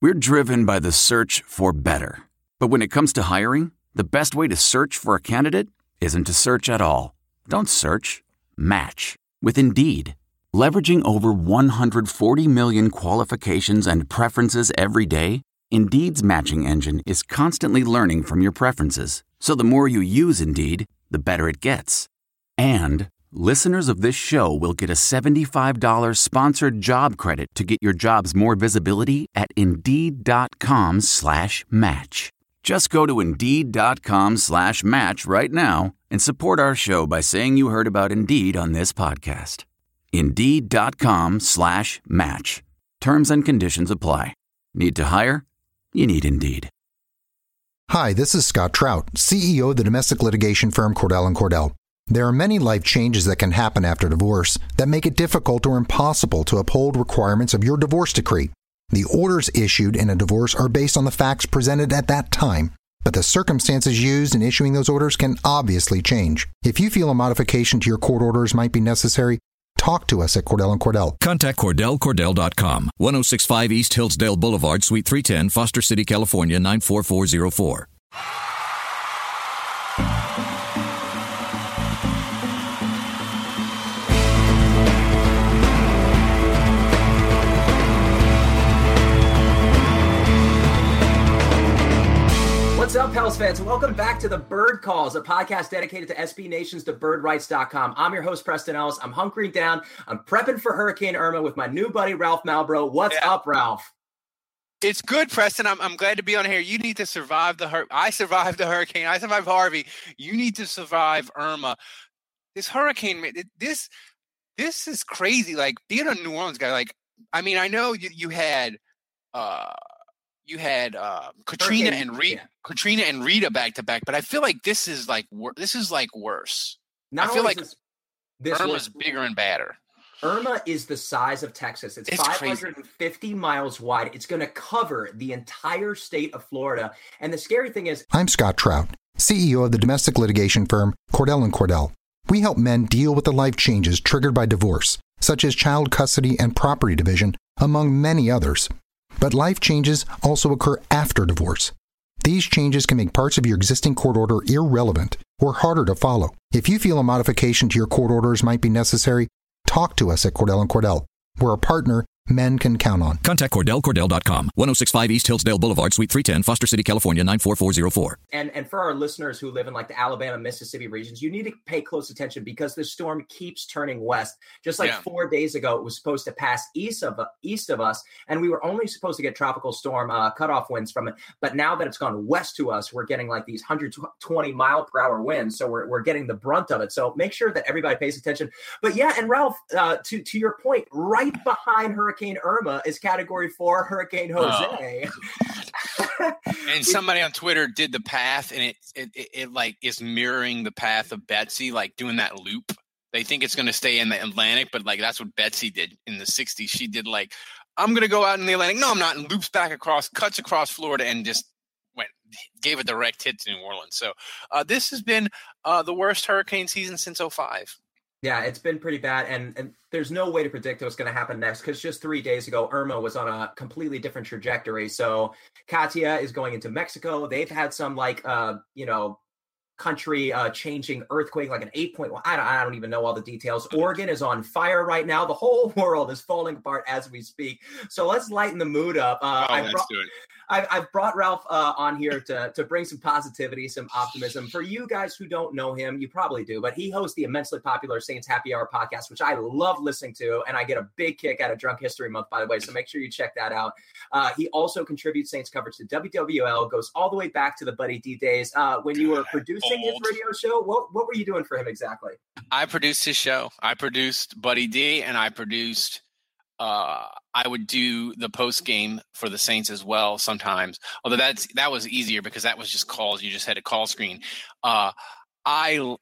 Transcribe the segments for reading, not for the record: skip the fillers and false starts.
We're driven by the search for better. But when it comes to hiring, the best way to search for a candidate isn't to search at all. Don't search. Match with Indeed. Leveraging over 140 million qualifications and preferences every day, Indeed's matching engine is constantly learning from your preferences. So the more you use Indeed, the better it gets. And listeners of this show will get a $75 sponsored job credit to get your jobs more visibility at Indeed.com/match. Just go to Indeed.com/match right now and support our show by saying you heard about Indeed on this podcast. Indeed.com/match. Terms and conditions apply. Need to hire? You need Indeed. Hi, this is Scott Trout, CEO of the domestic litigation firm Cordell & Cordell. There are many life changes that can happen after divorce that make it difficult or impossible to uphold requirements of your divorce decree. The orders issued in a divorce are based on the facts presented at that time, but the circumstances used in issuing those orders can obviously change. If you feel a modification to your court orders might be necessary, talk to us at Cordell & Cordell. Contact CordellCordell.com, 1065 East Hillsdale Boulevard, Suite 310, Foster City, California, 94404. What's up, Pels fans? Welcome back to the Bird Calls, a podcast dedicated to SB Nations to birdrights.com. I'm your host, Preston Ellis. I'm hunkering down. I'm prepping for Hurricane Irma with my new buddy, Ralph Malbrough. What's up, Ralph? It's good, Preston. I'm glad to be on here. You need to survive I survived the hurricane. I survived Harvey. You need to survive Irma. This hurricane, this is crazy. Like, being a New Orleans guy, like, I mean, I know you had Katrina and Rita back to back, but I feel like this is worse. I feel like Irma's bigger and badder. Irma is the size of Texas. It's 550 crazy. Miles wide. It's going to cover the entire state of Florida. And the scary thing is, I'm Scott Trout, CEO of the domestic litigation firm Cordell & Cordell. We help men deal with the life changes triggered by divorce, such as child custody and property division, among many others. But life changes also occur after divorce. These changes can make parts of your existing court order irrelevant or harder to follow. If you feel a modification to your court orders might be necessary, talk to us at Cordell & Cordell. We're a partner men can count on. Contact CordellCordell.com, 1065 East Hillsdale Boulevard, Suite 310, Foster City, California, 94404. And for our listeners who live in like the Alabama, Mississippi regions, you need to pay close attention because the storm keeps turning west. Just like 4 days ago, it was supposed to pass east of us, and we were only supposed to get tropical storm cutoff winds from it. But now that it's gone west to us, we're getting like these 120 mile per hour winds. So we're getting the brunt of it. So make sure that everybody pays attention. But yeah, and Ralph, to your point, right behind Hurricane Irma is Category 4 Hurricane Jose. And somebody on Twitter did the path, and it like is mirroring the path of Betsy, like doing that loop. They think it's going to stay in the Atlantic, but like that's what Betsy did in the 60s. She did like, I'm going to go out in the Atlantic. No, I'm not. And loops back across, cuts across Florida, and just gave a direct hit to New Orleans. So this has been the worst hurricane season since 2005. Yeah, it's been pretty bad, and there's no way to predict what's going to happen next because just 3 days ago, Irma was on a completely different trajectory. So Katia is going into Mexico. They've had some country changing earthquake, like an 8.1. I don't even know all the details. Oregon is on fire right now. The whole world is falling apart as we speak. So let's lighten the mood up. Let's do it. I've brought Ralph on here to bring some positivity, some optimism. For you guys who don't know him, you probably do, but he hosts the immensely popular Saints Happy Hour podcast, which I love listening to, and I get a big kick out of Drunk History Month, by the way, so make sure you check that out. He also contributes Saints coverage to WWL, goes all the way back to the Buddy D days. When you were producing his radio show, what were you doing for him exactly? I produced his show. I produced Buddy D, and I produced I would do the post game for the Saints as well sometimes. Although that was easier because that was just calls. You just had a call screen. I know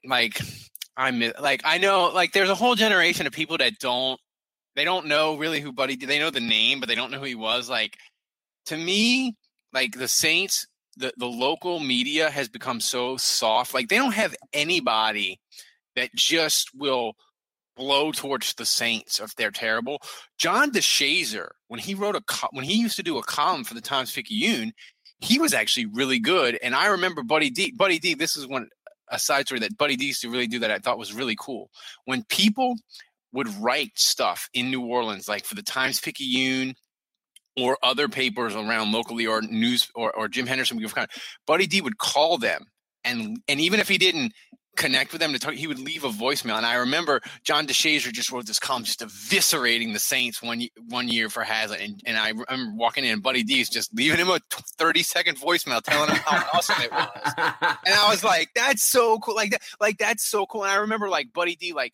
like there's a whole generation of people that don't know really who Buddy D. They know the name, but they don't know who he was. Like, to me, like the Saints, the local media has become so soft. Like, they don't have anybody that just will blowtorch the Saints if they're terrible. John DeShazier, when he used to do a column for the Times-Picayune, he was actually really good. And I remember Buddy D. This is a side story that Buddy D used to really do that I thought was really cool. When people would write stuff in New Orleans, like for the Times-Picayune or other papers around locally or news or Jim Henderson, Buddy D would call them. And even if he didn't connect with them to talk, he would leave a voicemail. And I remember John DeShazier just wrote this column just eviscerating the Saints one year for Hazlitt. And I remember walking in and Buddy D's just leaving him a 30-second voicemail telling him how awesome it was. And I was like, that's so cool. That's so cool. And I remember like Buddy D, like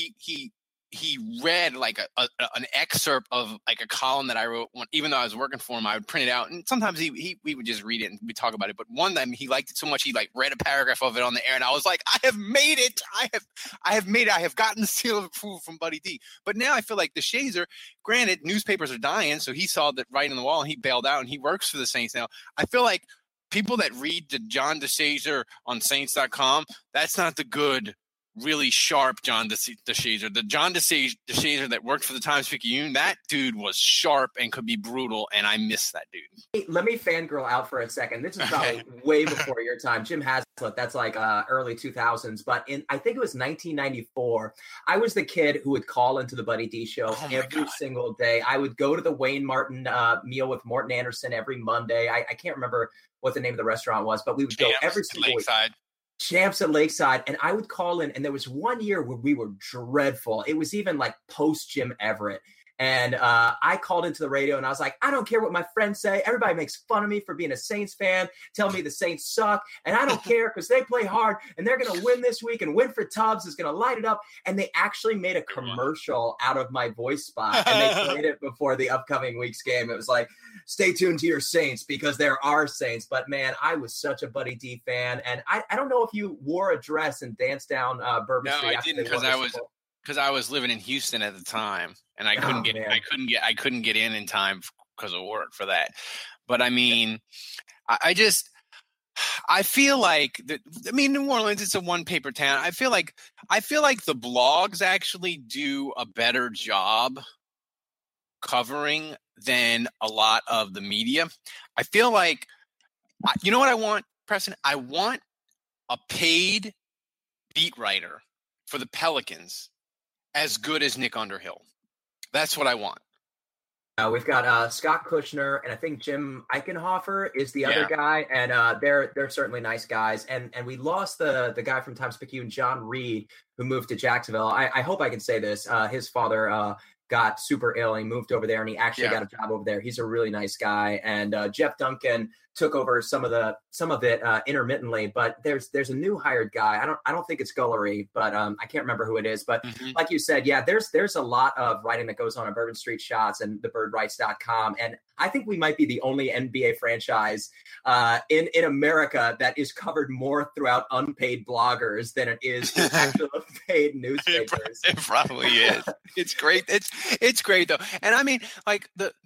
he read like an excerpt of like a column that I wrote. Even though I was working for him, I would print it out, and sometimes we would just read it and we talk about it. But one time he liked it so much he like read a paragraph of it on the air, and I was like, I have made it. I have made it. I have gotten the seal of approval from Buddy D. But now I feel like DeShazier, granted, newspapers are dying, so he saw that writing on the wall and he bailed out and he works for the Saints now. I feel like people that read the John DeShazier on Saints.com, that's not the good, really sharp John DeShazier. The John DeShazier that worked for the Times-Picayune, that dude was sharp and could be brutal, and I miss that dude. Hey, let me fangirl out for a second. This is probably way before your time. Jim Haslett, that's like early 2000s. But I think it was 1994, I was the kid who would call into the Buddy D show every single day. I would go to the Wayne Martin meal with Morton Anderson every Monday. I can't remember what the name of the restaurant was, but we would go every single week. Champs at Lakeside, and I would call in, and there was one year where we were dreadful. It was even like post Jim Everett, and I called into the radio, and I was like, I don't care what my friends say. Everybody makes fun of me for being a Saints fan, telling me the Saints suck, and I don't care because they play hard, and they're going to win this week, and Winfred Tubbs is going to light it up. And they actually made a commercial out of my voice spot, and they played it before the upcoming week's game. It was like, stay tuned to your Saints because there are Saints. But man, I was such a Buddy D fan, and I don't know if you wore a dress and danced down Bourbon Street. No, I didn't because I was living in Houston at the time, and I couldn't get in time because of work for that. But I mean, I feel like New Orleans, it's a one paper town. I feel like the blogs actually do a better job covering than a lot of the media. I feel like, you know what I want, Preston? I want a paid beat writer for the Pelicans as good as Nick Underhill. That's what I want. We've got Scott Kushner, and I think Jim Eichenhofer is the other guy, and they're certainly nice guys. And we lost the guy from Times-Picayune, John Reed, who moved to Jacksonville. I hope I can say this. His father got super ill. He moved over there, and he actually got a job over there. He's a really nice guy. And Jeff Duncan took over some of it intermittently. But there's a new hired guy. I don't think it's Gullery, but I can't remember who it is. But like you said, there's a lot of writing that goes on at Bourbon Street Shots and thebirdwrites.com. And I think we might be the only NBA franchise in America that is covered more throughout unpaid bloggers than it is actual paid newspapers. It probably is. It's great. It's great though. And I mean, like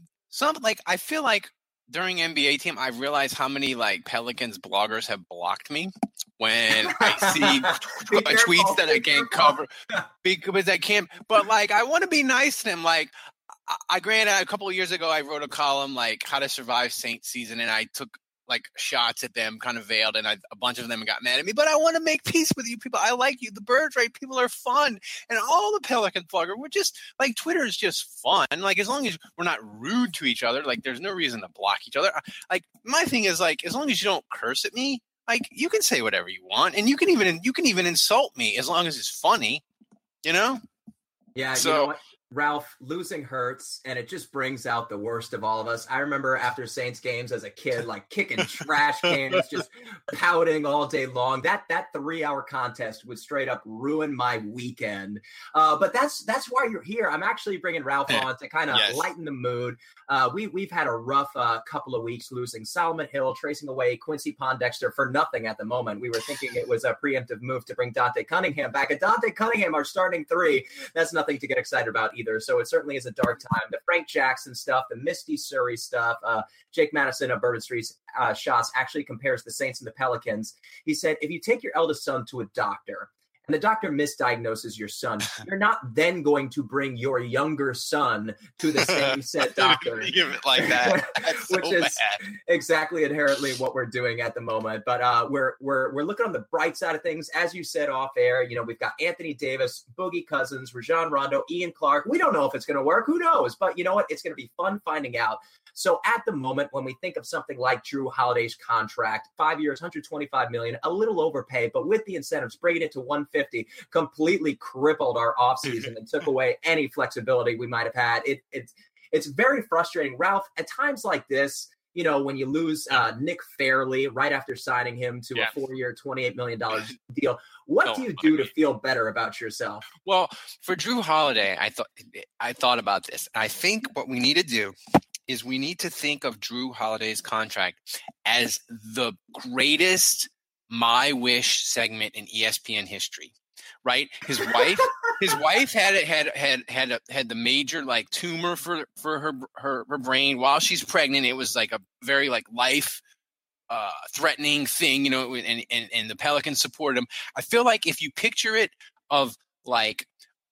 I feel like during NBA team, I realize how many like Pelicans bloggers have blocked me when I see tweets that I can't cover because I can't. But like, I want to be nice to them. Like, I granted a couple of years ago, I wrote a column like how to survive Saints season, and I took like shots at them, kind of veiled, and a bunch of them got mad at me. But I want to make peace with you people. I like you. The Birds, right? People are fun, and all the Pelican bloggers, we're just like Twitter is just fun. Like as long as we're not rude to each other, like there's no reason to block each other. Like my thing is like as long as you don't curse at me, like you can say whatever you want, and you can even insult me as long as it's funny, you know? Yeah. So. You know what? Ralph, losing hurts, and it just brings out the worst of all of us. I remember after Saints games as a kid, like kicking trash cans, just pouting all day long. That 3-hour contest would straight up ruin my weekend. But that's why you're here. I'm actually bringing Ralph on to kind of lighten the mood. We've had a rough couple of weeks losing Solomon Hill, tracing away Quincy Pondexter for nothing at the moment. We were thinking it was a preemptive move to bring Dante Cunningham back. And Dante Cunningham, our starting three, that's nothing to get excited about either. So it certainly is a dark time. The Frank Jackson stuff, the Misty Surrey stuff, Jake Madison of Bourbon Street Shots actually compares the Saints and the Pelicans. He said, if you take your eldest son to a doctor and the doctor misdiagnoses your son, you're not then going to bring your younger son to the same said doctor. Give it like that. That's so which is bad. exactly inherently what we're doing at the moment. But we're looking on the bright side of things. As you said off air, you know, we've got Anthony Davis, Boogie Cousins, Rajon Rondo, Ian Clark. We don't know if it's going to work. Who knows? But you know what? It's going to be fun finding out. So at the moment, when we think of something like Jrue Holiday's contract, 5 years, $125 million, a little overpay, but with the incentives, bringing it to $150, completely crippled our offseason and took away any flexibility we might have had. It's very frustrating, Ralph. At times like this, you know, when you lose Nick Fairley right after signing him to a 4-year, $28 million deal, what do you do to feel better about yourself? Well, for Jrue Holiday, I thought about this. I think what we need to do is we need to think of Jrue Holiday's contract as the greatest My Wish segment in ESPN history, right? His wife had the major like tumor for her brain while she's pregnant. It was like a very like life threatening thing, you know, and the Pelicans supported him. I feel like if you picture it of like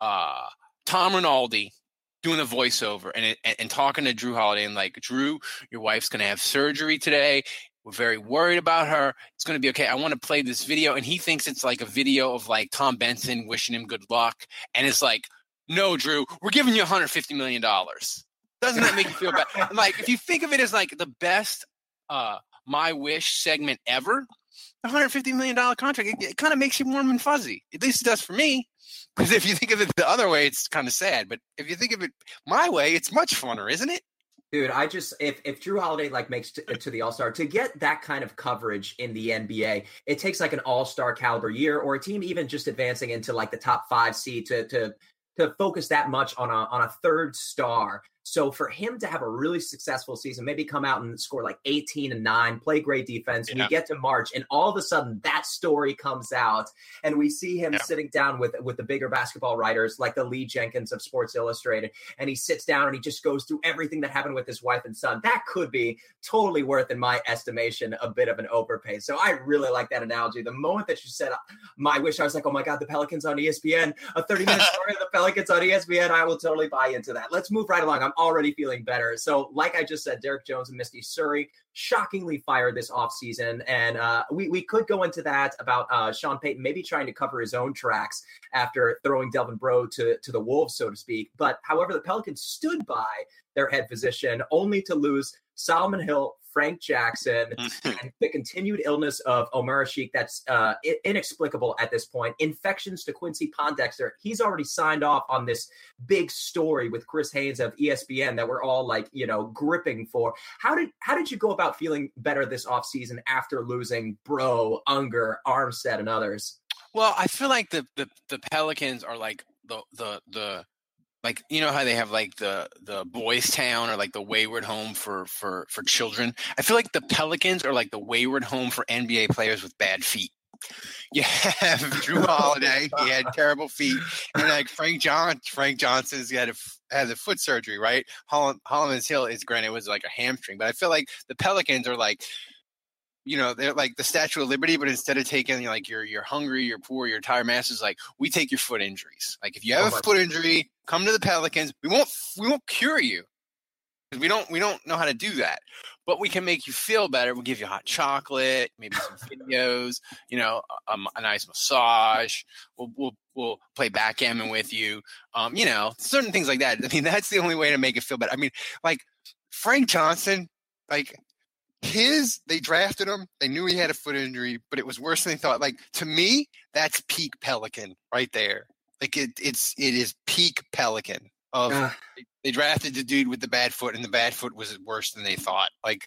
Tom Rinaldi doing a voiceover and talking to Jrue Holiday and like, Jrue, your wife's going to have surgery today. We're very worried about her. It's going to be okay. I want to play this video. And he thinks it's like a video of like Tom Benson wishing him good luck. And it's like, no, Jrue, we're giving you $150 million. Doesn't that make you feel bad? And like, if you think of it as like the best My Wish segment ever, a $150 million contract, it kind of makes you warm and fuzzy. At least it does for me. Because if you think of it the other way, it's kind of sad. But if you think of it my way, it's much funner, isn't it? Dude, I just if Jrue Holiday like makes to the All-Star, to get that kind of coverage in the NBA, it takes like an All-Star caliber year, or a team even just advancing into like the top 5 seed to focus that much on a third star. So for him to have a really successful season, maybe come out and score like 18 and 9, play great defense, and you get to March, and all of a sudden that story comes out, and we see him sitting down with the bigger basketball writers like the Lee Jenkins of Sports Illustrated, and he sits down and he just goes through everything that happened with his wife and son. That could be totally worth, in my estimation, a bit of an overpay. So I really like that analogy. The moment that you said My Wish, I was like, oh my God, the Pelicans on ESPN, a 30-minute story of the Pelicans on ESPN. I will totally buy into that. Let's move right along. I'm already feeling better. So like I just said, Derek Jones and Misty Surrey shockingly fired this offseason. And we could go into that about Sean Payton maybe trying to cover his own tracks after throwing Delvin Breaux to the Wolves, so to speak. But however, the Pelicans stood by their head physician only to lose Solomon Hill, Frank Jackson, and the continued illness of Omer Asik that's inexplicable at this point. Infections to Quincy Pondexter. He's already signed off on this big story with Chris Haynes of ESPN that we're all like, you know, gripping for. How did you go about feeling better this offseason after losing Breaux, Unger, Armstead, and others? Well, I feel like the Pelicans are like the like, you know how they have like the boys town or like the wayward home for children. I feel like the Pelicans are like the wayward home for NBA players with bad feet. You have Jrue Holiday, he had terrible feet, and like Frank Johnson's had the foot surgery, right? Holloman Hill is, granted, it was like a hamstring, but I feel like the Pelicans are like, you know, they're like the Statue of Liberty, but instead of taking like you're hungry, you're poor, you're tired masses, like we take your foot injuries. Like if you have a foot injury, come to the Pelicans. We won't cure you because we don't know how to do that, but we can make you feel better. We'll give you hot chocolate, maybe some videos, you know, a nice massage. We'll play backgammon with you, you know, certain things like that. I mean, that's the only way to make it feel better. I mean, like Frank Johnson, like. They drafted him. They knew he had a foot injury, but it was worse than they thought. Like, to me, that's peak Pelican right there. Like it is peak Pelican they drafted the dude with the bad foot, and the bad foot was worse than they thought. Like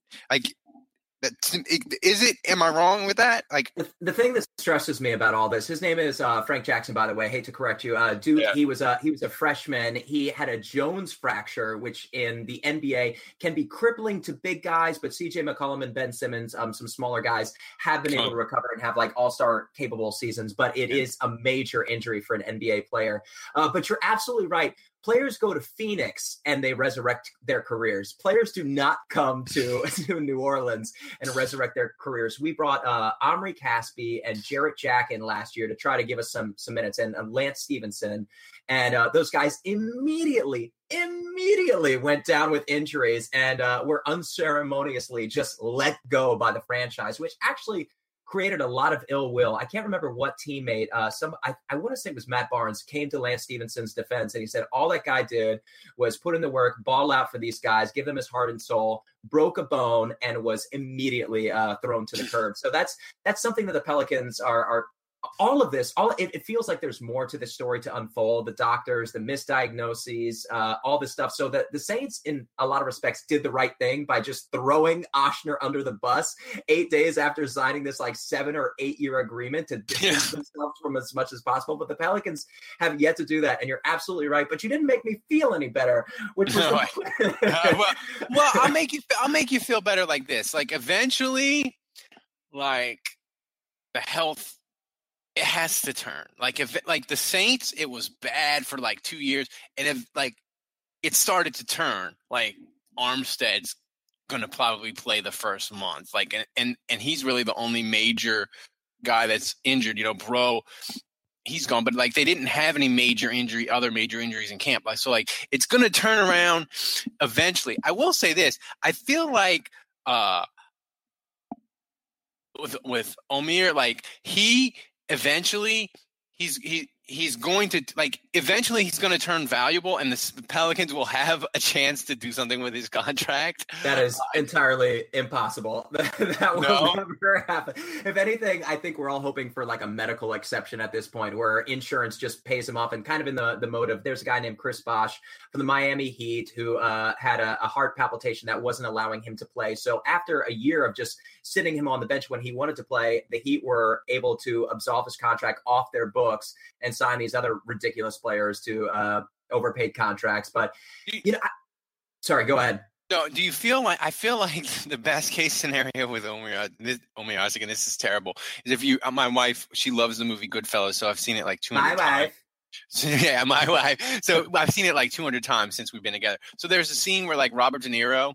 that is it? Am I wrong with that? Like the thing that stresses me about all this, his name is Frank Jackson, by the way. I hate to correct you, dude. Yeah. He was a freshman. He had a Jones fracture, which in the NBA can be crippling to big guys. But CJ McCollum and Ben Simmons, some smaller guys, have been able to recover and have like all-star capable seasons. But it is a major injury for an NBA player. But you're absolutely right. players go to Phoenix and they resurrect their careers. Players do not come to New Orleans and resurrect their careers. We brought Omri Caspi and Jarrett Jack in last year to try to give us some minutes, and Lance Stevenson. And those guys immediately went down with injuries and were unceremoniously just let go by the franchise, which actually created a lot of ill will. I can't remember what teammate, I want to say it was Matt Barnes, came to Lance Stevenson's defense, and he said all that guy did was put in the work, ball out for these guys, give them his heart and soul, broke a bone, and was immediately thrown to the curb. So that's something that the Pelicans are all of this, it feels like there's more to the story to unfold. The doctors, the misdiagnoses, all this stuff. So the Saints, in a lot of respects, did the right thing by just throwing Oshner under the bus 8 days after signing this like 7 or 8 year agreement to distance themselves from as much as possible. But the Pelicans have yet to do that, and you're absolutely right. But you didn't make me feel any better. Which was well, I'll make you feel better like this. Like eventually, like the health. It has to turn. Like if like the Saints, it was bad for like 2 years, and if like it started to turn, like Armstead's gonna probably play the first month. Like and he's really the only major guy that's injured. You know, Bro, he's gone, but like they didn't have any other major injuries in camp. Like so, like it's gonna turn around eventually. I will say this: I feel like with Omier, like eventually he's going to like eventually he's going to turn valuable, and the Pelicans will have a chance to do something with his contract. That is entirely impossible. That will never happen. If anything, I think we're all hoping for like a medical exception at this point where insurance just pays him off, and kind of in the mode of there's a guy named Chris Bosh from the Miami Heat who had a heart palpitation that wasn't allowing him to play. So after a year of just sitting him on the bench when he wanted to play, the Heat were able to absolve his contract off their books and sign these other ridiculous players to overpaid contracts. But, sorry, go ahead. No, do you feel like, I feel like the best case scenario with Omier Isaac, and this is terrible, is if you, my wife, she loves the movie Goodfellas, so I've seen it like 200 times. Yeah, my wife. So I've seen it like 200 times since we've been together. So there's a scene where like Robert De Niro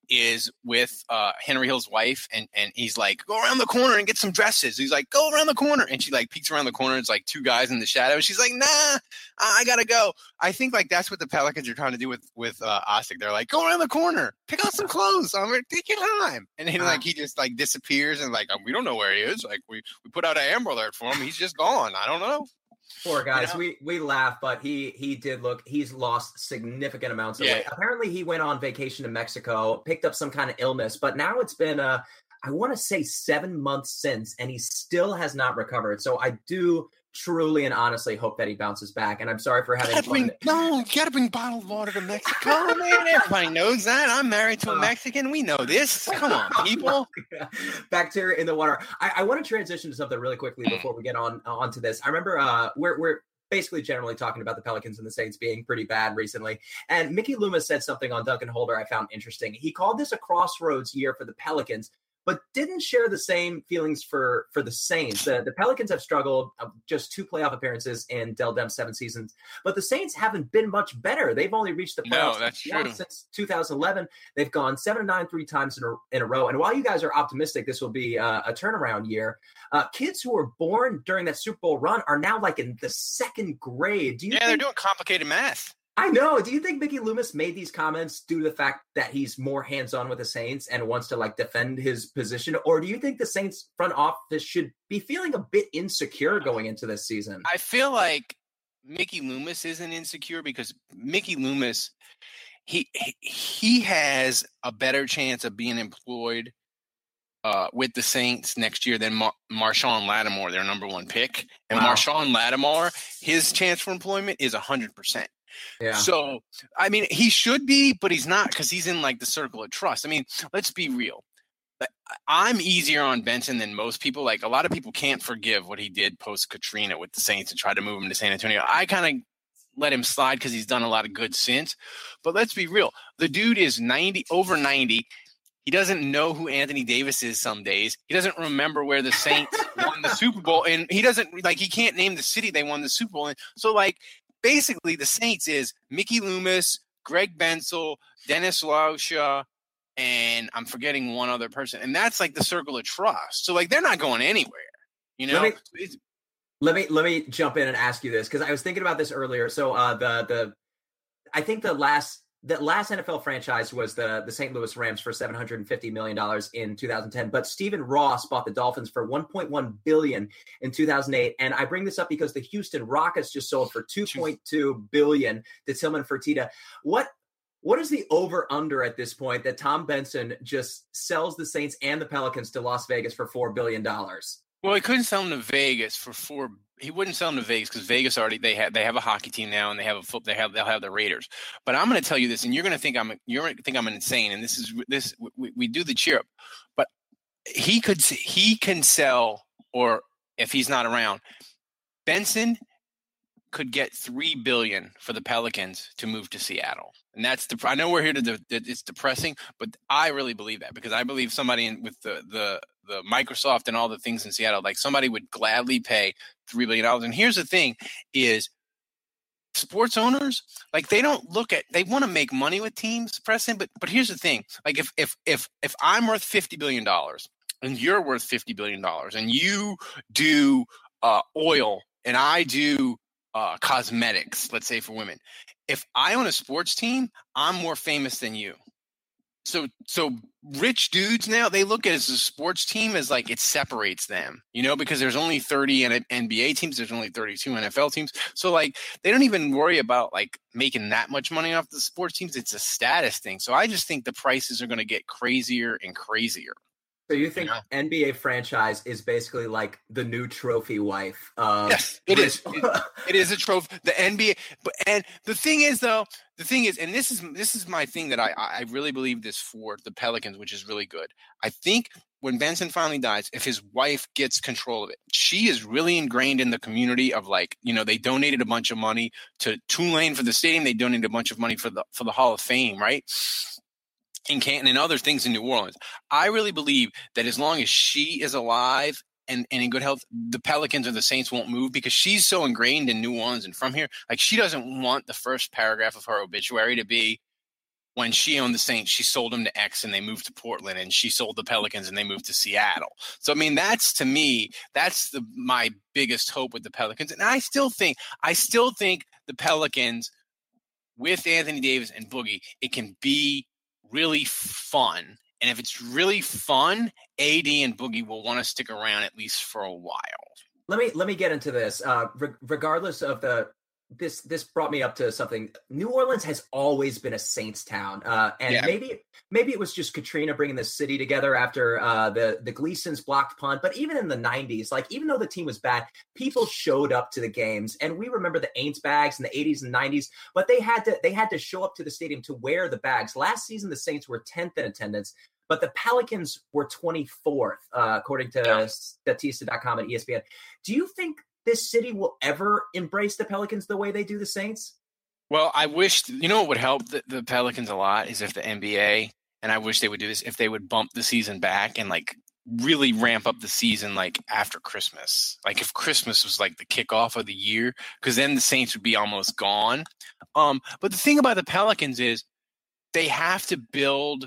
is with Henry Hill's wife, and he's like, go around the corner and get some dresses. He's like, go around the corner, and she like peeks around the corner. It's like two guys in the shadow. She's like, nah, I gotta go. I think like that's what the Pelicans are trying to do with Ostic. They're like, go around the corner, pick out some clothes, take your time. And then like he just like disappears, and like we don't know where he is. Like we put out an Amber Alert for him. He's just gone. I don't know. Poor guys, we laugh, but he did look, he's lost significant amounts of weight. Apparently he went on vacation to Mexico, picked up some kind of illness, but now it's been, I want to say 7 months since, and he still has not recovered. So I do truly and honestly hope that he bounces back. And I'm sorry for having you gotta bring bottled water to Mexico, man. Everybody knows that. I'm married to a Mexican. We know this. Come on, people. Bacteria in the water. I want to transition to something really quickly before we get onto this. I remember we're basically generally talking about the Pelicans and the Saints being pretty bad recently. And Mickey Loomis said something on Duncan Holder I found interesting. He called this a crossroads year for the Pelicans, but didn't share the same feelings for the Saints. The Pelicans have struggled, just 2 playoff apperances in Dell Dem's 7 seasons, but the Saints haven't been much better. They've only reached the playoffs since 2011. They've gone 7-9 3 times in a row. And while you guys are optimistic this will be a turnaround year, kids who were born during that Super Bowl run are now like in the 2nd grade. They're doing complicated math. I know. Do you think Mickey Loomis made these comments due to the fact that he's more hands-on with the Saints and wants to like defend his position? Or do you think the Saints front office should be feeling a bit insecure going into this season? I feel like Mickey Loomis isn't insecure because Mickey Loomis, he has a better chance of being employed with the Saints next year than Marshawn Lattimore, their number 1 pick. And Marshawn Lattimore, his chance for employment is 100%. Yeah. So, I mean, he should be, but he's not because he's in like the circle of trust. I mean, let's be real. I'm easier on Benson than most people. Like a lot of people can't forgive what he did post Katrina with the Saints and try to move him to San Antonio. I kind of let him slide because he's done a lot of good since. But let's be real. The dude is over 90. He doesn't know who Anthony Davis is some days. He doesn't remember where the Saints won the Super Bowl. And he doesn't like, he can't name the city they won the Super Bowl in. So like, basically the Saints is Mickey Loomis, Greg Bensel, Dennis Lauscha, and I'm forgetting one other person. And that's like the circle of trust. So like they're not going anywhere, you know? Let me jump in and ask you this, because I was thinking about this earlier. So I think the last NFL franchise was the St. Louis Rams for $750 million in 2010. But Stephen Ross bought the Dolphins for $1.1 billion in 2008. And I bring this up because the Houston Rockets just sold for $2.2 billion to Tillman Fertitta. What is the over-under at this point that Tom Benson just sells the Saints and the Pelicans to Las Vegas for $4 billion? Well, he couldn't sell them to Vegas for $4. He wouldn't sell them to Vegas because Vegas already they have a hockey team now, and they'll have the Raiders. But I'm going to tell you this, and you're going to think I'm insane. And we do the cheer up, but he can sell, or if he's not around, Benson could get $3 billion for the Pelicans to move to Seattle. And I know we're here it's depressing, but I really believe that, because I believe somebody with the Microsoft and all the things in Seattle, like somebody would gladly pay $3 billion. And here's the thing is sports owners, like they want to make money with teams, Preston, but here's the thing. Like if I'm worth $50 billion and you're worth $50 billion and you do oil and I do cosmetics, let's say for women. If I own a sports team, I'm more famous than you. So rich dudes now, they look at it as a sports team as like it separates them, you know, because there's only 30 NBA teams, there's only 32 NFL teams. So like they don't even worry about like making that much money off the sports teams. It's a status thing. So I just think the prices are going to get crazier and crazier. So you think NBA franchise is basically like the new trophy wife? Yes, it is. It is a trophy. The NBA, and the thing is, and this is my thing that I really believe this for the Pelicans, which is really good. I think when Benson finally dies, if his wife gets control of it, she is really ingrained in the community of like, you know, they donated a bunch of money to Tulane for the stadium. They donated a bunch of money for the Hall of Fame, right? In Canton and other things in New Orleans. I really believe that as long as she is alive and in good health, the Pelicans or the Saints won't move, because she's so ingrained in New Orleans and from here. Like she doesn't want the first paragraph of her obituary to be when she owned the Saints, she sold them to X and they moved to Portland, and she sold the Pelicans and they moved to Seattle. So, I mean, that's my biggest hope with the Pelicans. And I still think the Pelicans with Anthony Davis and Boogie, it can be really fun. And if it's really fun, AD and Boogie will want to stick around at least for a while. Let me get into this. Regardless of this brought me up to something. New Orleans has always been a Saints town, maybe it was just Katrina bringing the city together after the Gleasons blocked punt. But even in the 90s, like even though the team was bad, people showed up to the games, and we remember the Aints bags in the 80s and 90s. But they had to show up to the stadium to wear the bags. Last season, the Saints were 10th in attendance, but the Pelicans were 24th, according to Statista.com and ESPN. Do you think this city will ever embrace the Pelicans the way they do the Saints? Well, I wish, what would help the Pelicans a lot is if the NBA, and I wish they would do this, if they would bump the season back and like really ramp up the season like after Christmas. Like if Christmas was like the kickoff of the year, because then the Saints would be almost gone. But the thing about the Pelicans is they have to build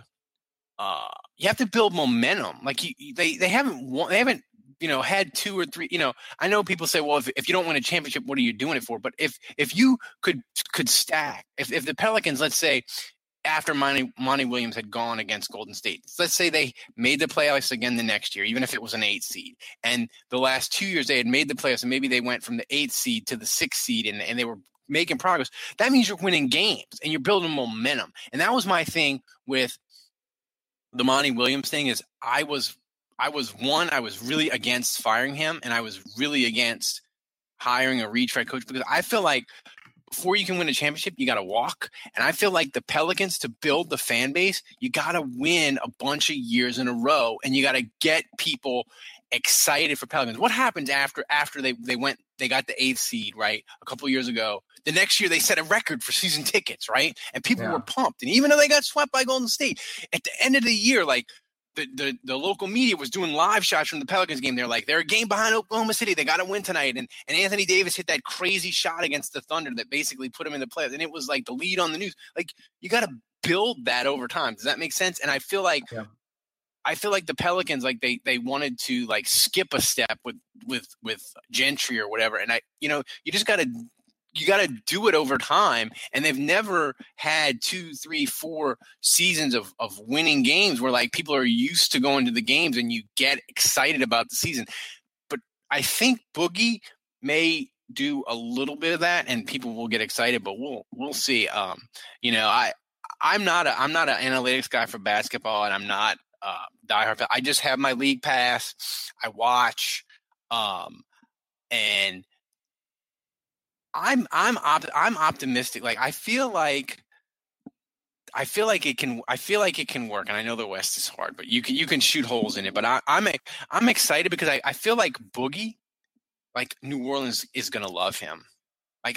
momentum. Like they haven't had 2 or 3, I know people say, well, if you don't win a championship, what are you doing it for? But if you could stack, if the Pelicans, let's say after Monty Williams had gone against Golden State, let's say they made the playoffs again the next year, even if it was an 8th seed, and the last 2 years they had made the playoffs and maybe they went from the 8th seed to the 6th seed and they were making progress, that means you're winning games and you're building momentum. And that was my thing with the Monty Williams thing is I was really against firing him, and I was really against hiring a retread coach, because I feel like before you can win a championship, you got to walk. And I feel like the Pelicans, to build the fan base, you got to win a bunch of years in a row, and you got to get people excited for Pelicans. What happens after they got the 8th seed, right? A couple of years ago. The next year they set a record for season tickets, right? And people were pumped. And even though they got swept by Golden State, at the end of the year, like, the local media was doing live shots from the Pelicans game. They're like, they're a game behind Oklahoma City. They got to win tonight. And Anthony Davis hit that crazy shot against the Thunder that basically put him in the playoffs. And it was like the lead on the news. Like, you got to build that over time. Does that make sense? And I feel like the Pelicans, like they wanted to like skip a step with Gentry or whatever. And you just got to do it over time. And they've never had 2, 3, 4 seasons of winning games where like people are used to going to the games and you get excited about the season. But I think Boogie may do a little bit of that and people will get excited, but we'll see. I'm not an analytics guy for basketball, and I'm not diehard. I just have my league pass. I watch, and I'm optimistic. Like I feel like it can work. And I know the West is hard, but you can shoot holes in it. But I'm excited because I feel like Boogie, like New Orleans is gonna love him. Like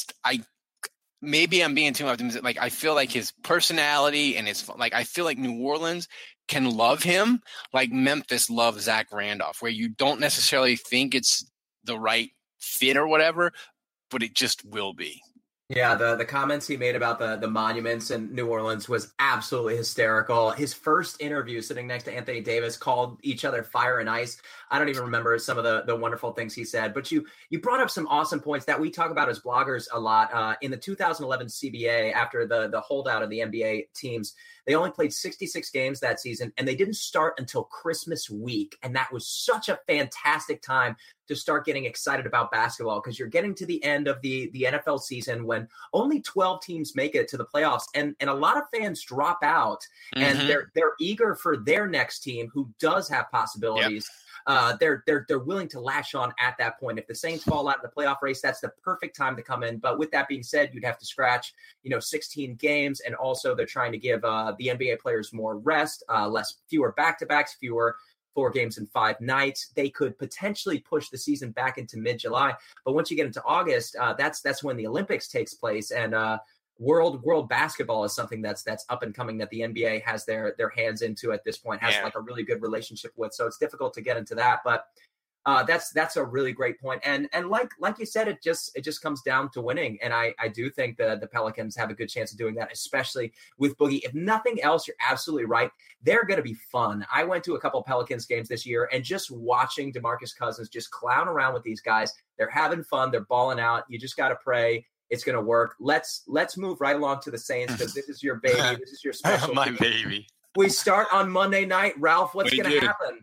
maybe I'm being too optimistic. Like I feel like his personality and I feel like New Orleans can love him like Memphis loved Zach Randolph, where you don't necessarily think it's the right fit or whatever, but it just will be. Yeah, the comments he made about the monuments in New Orleans was absolutely hysterical. His first interview sitting next to Anthony Davis called each other fire and ice. I don't even remember some of the wonderful things he said, but you brought up some awesome points that we talk about as bloggers a lot. In the 2011 CBA, after the holdout of the NBA teams, they only played 66 games that season, and they didn't start until Christmas week. And that was such a fantastic time to start getting excited about basketball, because you're getting to the end of the NFL season when only 12 teams make it to the playoffs, and a lot of fans drop out, and they're eager for their next team who does have possibilities. Yep. They're willing to lash on at that point. If the Saints fall out of the playoff race, that's the perfect time to come in. But with that being said, you'd have to scratch 16 games, and also they're trying to give the NBA players more rest, fewer back-to-backs, fewer 4 games in 5 nights. They could potentially push the season back into mid-July. But once you get into August, that's when the Olympics takes place, and world basketball is something that's up and coming that the NBA has their hands into at this point, has like a really good relationship with. So it's difficult to get into that, but that's a really great point. And like you said, it just comes down to winning. And I do think the Pelicans have a good chance of doing that, especially with Boogie. If nothing else, you're absolutely right. They're going to be fun. I went to a couple Pelicans games this year, and just watching DeMarcus Cousins just clown around with these guys, they're having fun. They're balling out. You just got to pray it's going to work. Let's move right along to the Saints, because this is your baby. This is your special my baby. We start on Monday night. Ralph, what's going to happen?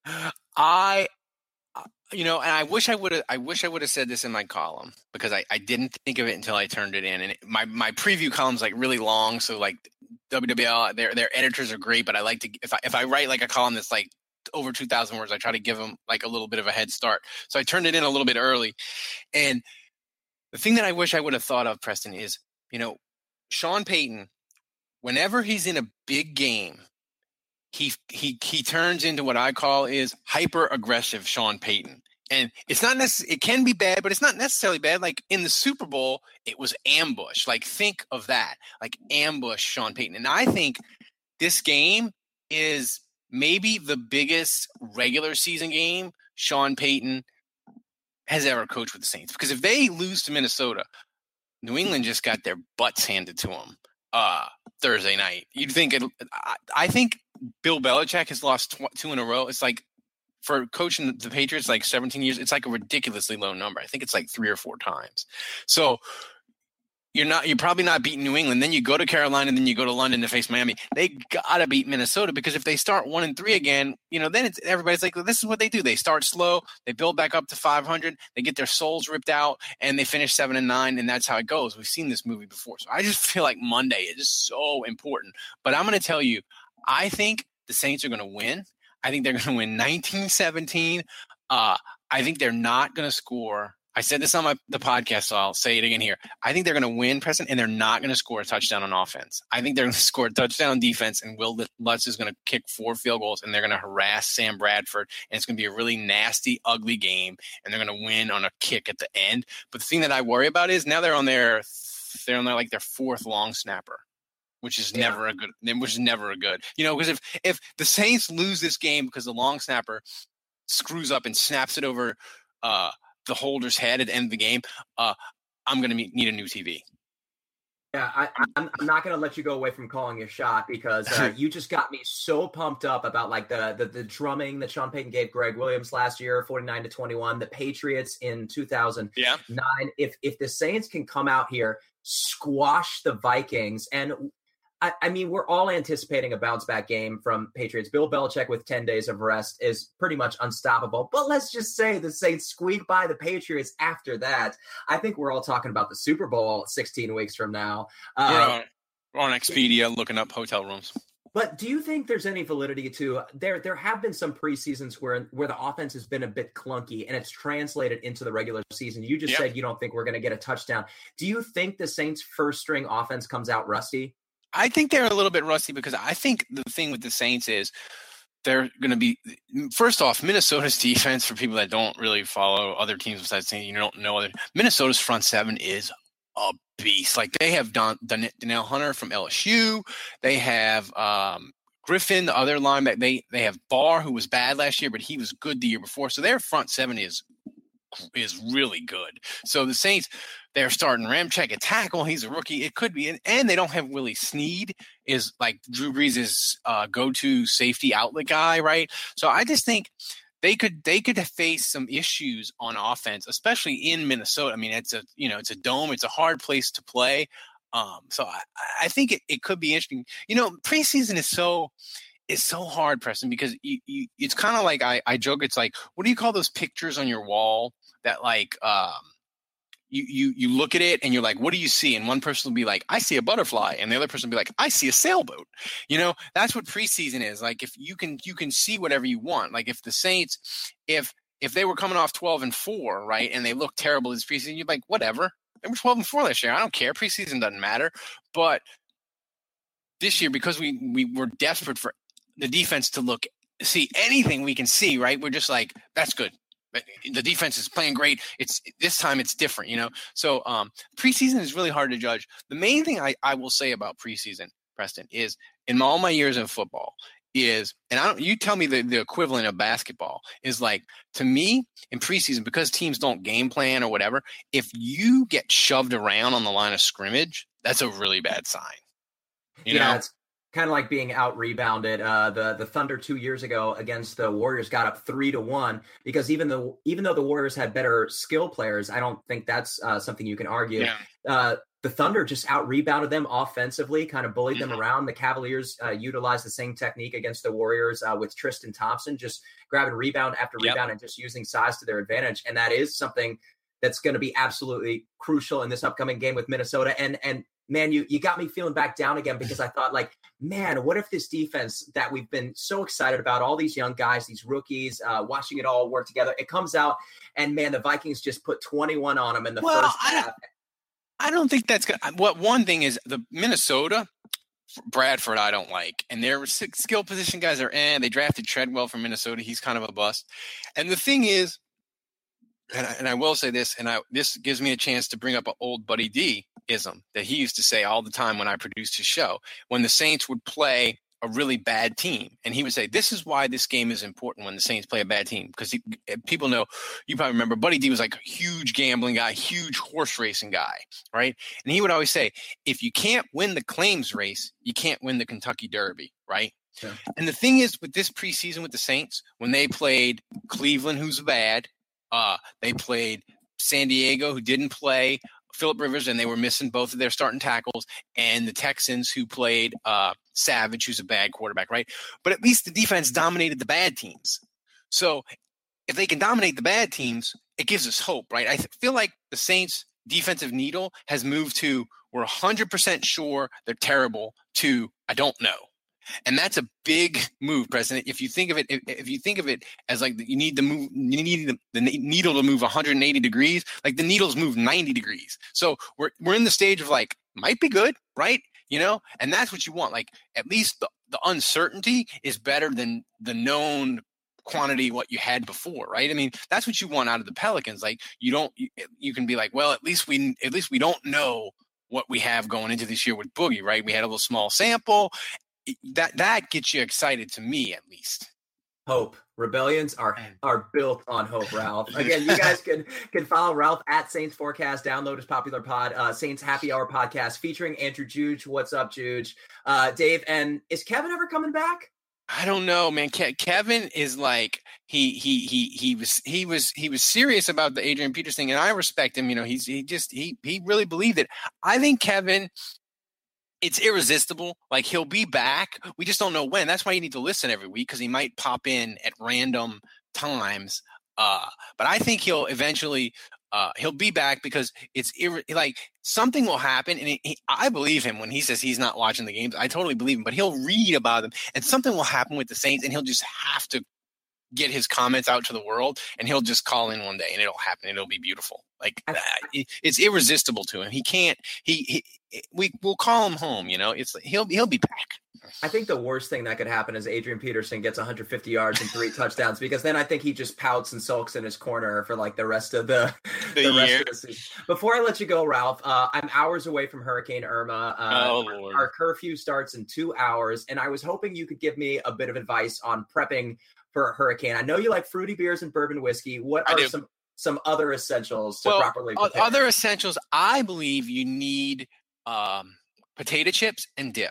And I wish I would have said this in my column, because I didn't think of it until I turned it in. And my preview column's like really long, so like WWL, their editors are great, but I like to, if I write like a column that's like over 2,000 words, I try to give them like a little bit of a head start. So I turned it in a little bit early. And the thing that I wish I would have thought of, Preston, is, Sean Payton, whenever he's in a big game, he turns into what I call is hyper aggressive Sean Payton. And it's not it can be bad, but it's not necessarily bad. Like in the Super Bowl, it was ambush. Like think of that, like ambush Sean Payton. And I think this game is maybe the biggest regular season game Sean Payton has ever coached with the Saints. Because if they lose to Minnesota, New England just got their butts handed to them Thursday night. You'd think I think Bill Belichick has lost 2 in a row. It's like, for coaching the Patriots, like 17 years, it's like a ridiculously low number. I think it's like 3 or 4 times. So you're probably not beating New England. Then you go to Carolina, and then you go to London to face Miami. They gotta beat Minnesota, because if they start 1-3 again, then everybody's like, well, this is what they do. They start slow, they build back up to 500, they get their souls ripped out, and they finish 7-9, and that's how it goes. We've seen this movie before. So I just feel like Monday is so important. But I'm going to tell you, I think the Saints are going to win. I think they're going to win 19-17. I think they're not going to score. I said this on the podcast, so I'll say it again here. I think they're going to win, Preston, and they're not going to score a touchdown on offense. I think they're going to score a touchdown on defense, and Will Lutz is going to kick 4 field goals, and they're going to harass Sam Bradford, and it's going to be a really nasty, ugly game, and they're going to win on a kick at the end. But the thing that I worry about is now they're on their 4th long snapper which is never a good. Because if the Saints lose this game because the long snapper screws up and snaps it over the holder's head at the end of the game, I'm going to need a new TV. Yeah, I'm not going to let you go away from calling your shot because you just got me so pumped up about like the drumming that Sean Payton gave Greg Williams last year, 49-21, the Patriots in 2009. If the Saints can come out here, squash the Vikings, and I mean, we're all anticipating a bounce back game from Patriots. Bill Belichick with 10 days of rest is pretty much unstoppable. But let's just say the Saints squeak by the Patriots after that. I think we're all talking about the Super Bowl 16 weeks from now. We're on Expedia looking up hotel rooms. But do you think there's any validity to there have been some preseasons where the offense has been a bit clunky and it's translated into the regular season? You just said you don't think we're going to get a touchdown. Do you think the Saints' first string offense comes out rusty? I think they're a little bit rusty because I think the thing with the Saints is they're going to be – first off, Minnesota's defense, for people that don't really follow other teams besides Saints, you don't know other – Minnesota's front seven is a beast. Like they have Danielle Hunter from LSU. They have Griffin, the other linebacker. They have Barr, who was bad last year, but he was good the year before. So their front seven is really good. So the Saints – they're starting Ramczyk at tackle. He's a rookie. It could be. And they don't have Willie Snead is like Drew Brees' go-to safety outlet guy, right? So I just think they could face some issues on offense, especially in Minnesota. I mean, it's a dome. It's a hard place to play. So I think it could be interesting. Preseason is so hard, Preston, because it's kind of like I joke. It's like, what do you call those pictures on your wall that like you look at it and you're like, what do you see? And one person will be like, I see a butterfly. And the other person will be like, I see a sailboat. That's what preseason is. Like if you can see whatever you want. Like if the Saints, if they were coming off 12-4, right, and they look terrible this preseason, you're like, whatever. They were 12-4 last year. I don't care. Preseason doesn't matter. But this year, because we were desperate for the defense to see anything we can see, right? We're just like, that's good. The defense is playing great. This time it's different, So preseason is really hard to judge. The main thing I will say about preseason, Preston, is in all my years in football and you tell me the equivalent of basketball is like, to me in preseason, because teams don't game plan or whatever, if you get shoved around on the line of scrimmage, that's a really bad sign. You know? It's kind of like being out rebounded. The Thunder 2 years ago against the Warriors got up 3-1 because even though the Warriors had better skill players, I don't think that's something you can argue. Yeah. The Thunder just out rebounded them offensively, kind of bullied them around. The Cavaliers utilized the same technique against the Warriors with Tristan Thompson, just grabbing rebound after rebound and just using size to their advantage. And that is something that's going to be absolutely crucial in this upcoming game with Minnesota. And man, you got me feeling back down again because I thought, like, man, what if this defense that we've been so excited about, all these young guys, these rookies, watching it all work together, it comes out and, man, the Vikings just put 21 on them in the first half. I don't think that's good. One thing is the Minnesota, Bradford, I don't like. And their skill position guys are they drafted Treadwell from Minnesota. He's kind of a bust. And the thing is, and I will say this, this gives me a chance to bring up an old Buddy D-ism that he used to say all the time when I produced his show, when the Saints would play a really bad team. And he would say, this is why this game is important when the Saints play a bad team. Because people know, you probably remember, Buddy D was like a huge gambling guy, huge horse racing guy, right? And he would always say, if you can't win the claims race, you can't win the Kentucky Derby, right? Yeah. And the thing is with this preseason with the Saints, when they played Cleveland, who's bad, they played San Diego, who didn't play Phillip Rivers, and they were missing both of their starting tackles, and the Texans, who played Savage, who's a bad quarterback, right? But at least the defense dominated the bad teams. So if they can dominate the bad teams, it gives us hope, right? I feel like the Saints' defensive needle has moved to we're 100% sure they're terrible to I don't know. And that's a big move, President. If you think of it as like you need the needle to move 180 degrees, like the needle's moved 90 degrees. So we're in the stage of like might be good, right? And that's what you want. Like at least the uncertainty is better than the known quantity what you had before, right? I mean, that's what you want out of the Pelicans. Like you can be like, well, at least we don't know what we have going into this year with Boogie, right? We had a little small sample. That gets you excited, to me at least. Hope. Rebellions are built on hope, Ralph. Again, you guys can follow Ralph at Saints Forecast. Download his popular pod, Saints Happy Hour podcast featuring Andrew Juge. What's up, Juge? Dave, and is Kevin ever coming back? I don't know, man. Kevin is like he was serious about the Adrian Peters thing, and I respect him. You know, he really believed it. I think Kevin, it's irresistible. Like, he'll be back. We just don't know when. That's why you need to listen every week, because he might pop in at random times. But I think he'll eventually he'll be back, because it's like something will happen. And I believe him when he says he's not watching the games. I totally believe him, but he'll read about them, and something will happen with the Saints, and he'll just have to get his comments out to the world, and he'll just call in one day, and it'll happen. It'll be beautiful. Like, it's irresistible to him. He can't. We'll call him home. You know, he'll be back. I think the worst thing that could happen is Adrian Peterson gets 150 yards and 3 touchdowns, because then I think he just pouts and sulks in his corner for like the rest of the rest of the season. Before I let you go, Ralph, I'm hours away from Hurricane Irma. Lord. Our curfew starts in 2 hours, and I was hoping you could give me a bit of advice on prepping for a hurricane. I know you like fruity beers and bourbon whiskey. What are some other essentials to properly prepare? Other essentials, I believe you need potato chips and dip.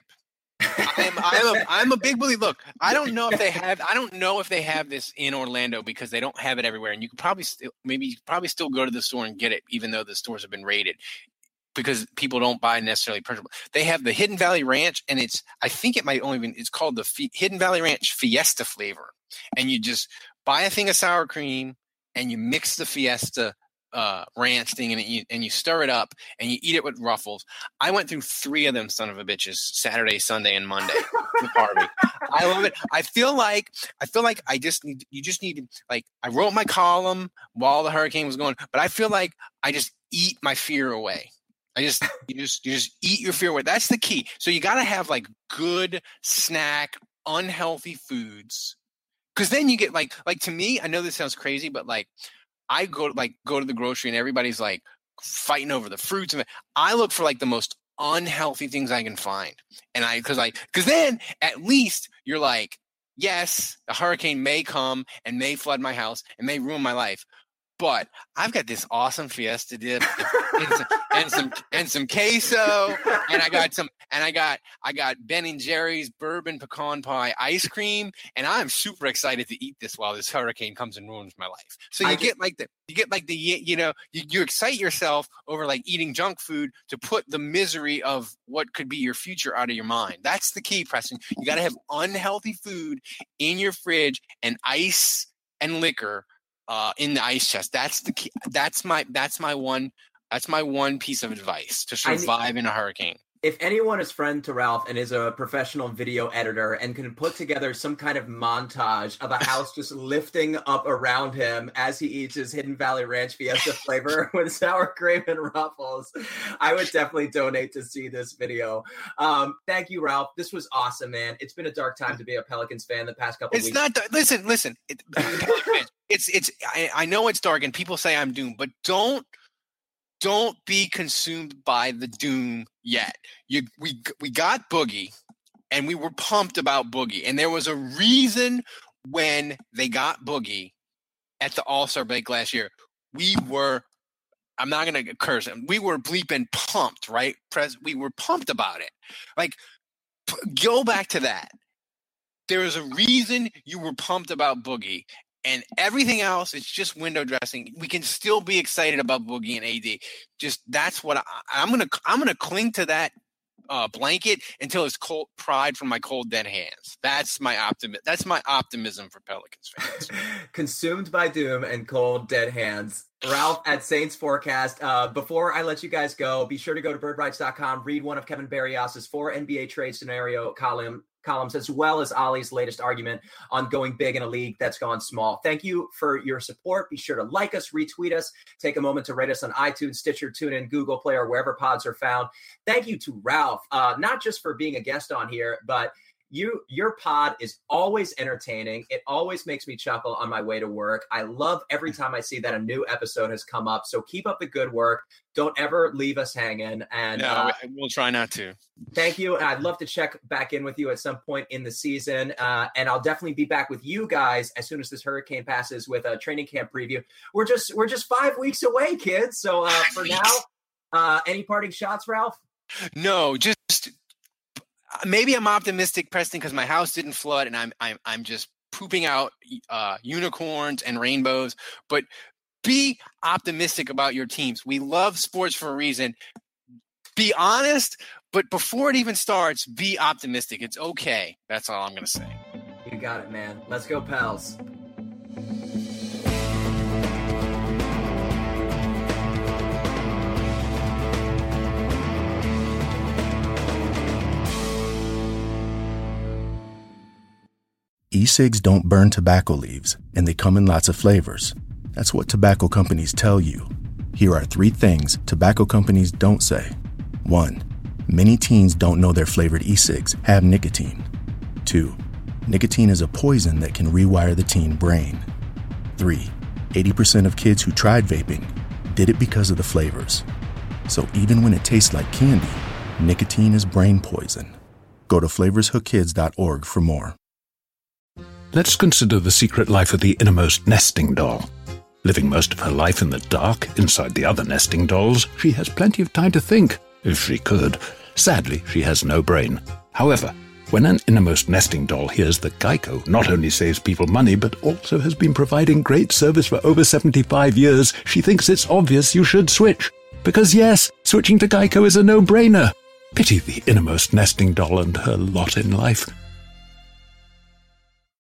I'm a big believer. Look, I don't know if they have this in Orlando, because they don't have it everywhere, and you could probably still go to the store and get it, even though the stores have been raided, because people don't buy necessarily perishable. They have the Hidden Valley Ranch, and I think it might only be, it's called the Hidden Valley Ranch Fiesta flavor, and you just buy a thing of sour cream and you mix the Fiesta ranch thing in it, and you stir it up and you eat it with Ruffles. I went through 3 of them son of a bitches Saturday, Sunday, and Monday with Harvey. I love it. I feel like you just need like, I wrote my column while the hurricane was going, but I feel like I just eat my fear away. You just eat your fear away. That's the key. So you got to have like good snack, unhealthy foods, because then you get like to me, I know this sounds crazy, but like, I go to the grocery and everybody's like fighting over the fruits, and I look for like the most unhealthy things I can find. And because then at least you're like, yes, a hurricane may come and may flood my house and may ruin my life, but I've got this awesome Fiesta dip and some queso, and I got Ben and Jerry's bourbon pecan pie ice cream, and I'm super excited to eat this while this hurricane comes and ruins my life. So you excite yourself over like eating junk food to put the misery of what could be your future out of your mind. That's the key, Preston. You got to have unhealthy food in your fridge and ice and liquor in the ice chest. That's the key. That's my one piece of advice to survive in a hurricane. If anyone is friend to Ralph and is a professional video editor and can put together some kind of montage of a house just lifting up around him as he eats his Hidden Valley Ranch Fiesta flavor with sour cream and Ruffles, I would definitely donate to see this video. Thank you, Ralph. This was awesome, man. It's been a dark time to be a Pelicans fan the past couple of weeks. It's not. Listen. I know it's dark and people say I'm doomed, but don't be consumed by the doom yet. We got Boogie, and we were pumped about Boogie, and there was a reason when they got Boogie at the All-Star break last year. I'm not going to curse him. We were bleeping pumped, right? We were pumped about it. Like, go back to that. There was a reason you were pumped about Boogie. And everything else, it's just window dressing. We can still be excited about Boogie and AD. Just that's what I'm gonna cling to that blanket until it's cold pride from my cold dead hands. That's my optimism for Pelicans fans. Consumed by doom and cold dead hands. Ralph at Saints Forecast. Before I let you guys go, be sure to go to birdrights.com, read one of Kevin Barrios's 4 NBA trade scenario columns, as well as Ollie's latest argument on going big in a league that's gone small. Thank you for your support. Be sure to like us, retweet us, take a moment to rate us on iTunes, Stitcher, TuneIn, Google Play, or wherever pods are found. Thank you to Ralph, not just for being a guest on here, but Your pod is always entertaining. It always makes me chuckle on my way to work. I love every time I see that a new episode has come up. So keep up the good work. Don't ever leave us hanging. And no, we'll try not to. Thank you. And I'd love to check back in with you at some point in the season. And I'll definitely be back with you guys as soon as this hurricane passes with a training camp preview. We're just 5 weeks away, kids. So for now, any parting shots, Ralph? No, just maybe I'm optimistic, Preston, because my house didn't flood and I'm just pooping out unicorns and rainbows. But be optimistic about your teams. We love sports for a reason. Be honest, but before it even starts, be optimistic. It's okay. That's all I'm going to say. You got it, man. Let's go, Pels. E-cigs don't burn tobacco leaves, and they come in lots of flavors. That's what tobacco companies tell you. Here are 3 things tobacco companies don't say. 1. Many teens don't know their flavored e-cigs have nicotine. 2. Nicotine is a poison that can rewire the teen brain. 3. 80% of kids who tried vaping did it because of the flavors. So even when it tastes like candy, nicotine is brain poison. Go to flavorshookkids.org for more. Let's consider the secret life of the innermost nesting doll. Living most of her life in the dark, inside the other nesting dolls, she has plenty of time to think, if she could. Sadly, she has no brain. However, when an innermost nesting doll hears that Geico not only saves people money, but also has been providing great service for over 75 years, she thinks it's obvious you should switch. Because yes, switching to Geico is a no-brainer. Pity the innermost nesting doll and her lot in life.